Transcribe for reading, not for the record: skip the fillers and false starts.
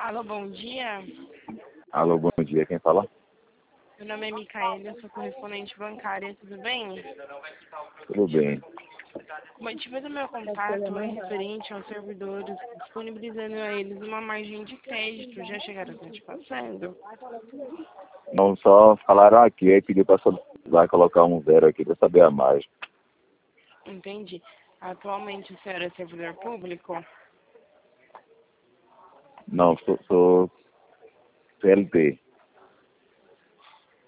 Alô, bom dia. Alô, bom dia. Quem fala? Meu nome é Micaela, eu sou correspondente bancária, tudo bem? Tudo bem. O motivo do meu contato é referente aos servidores disponibilizando a eles uma margem de crédito. Já chegaram a estar te passando? Não só falaram aqui, aí pediu para colocar um zero aqui para saber a mais. Entendi. Atualmente o senhor é servidor público? Não, sou CLT.